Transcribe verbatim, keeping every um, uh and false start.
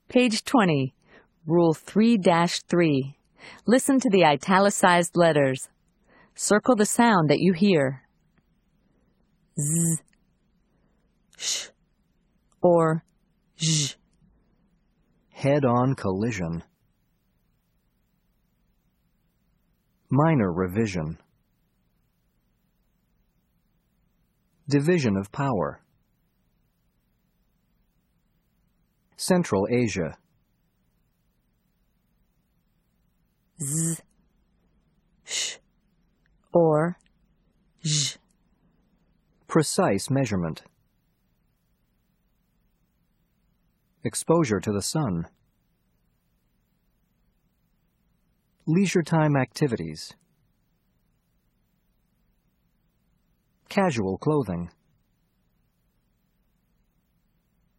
Page twenty, Rule three dash three. Listen to the italicized letters. Circle the sound that you hear. Z, sh, or zh. Head-on collision. Minor revision. Division of power. Central Asia. Z, sh, or zh. Precise measurement. Exposure to the sun. Leisure time activities. Casual clothing.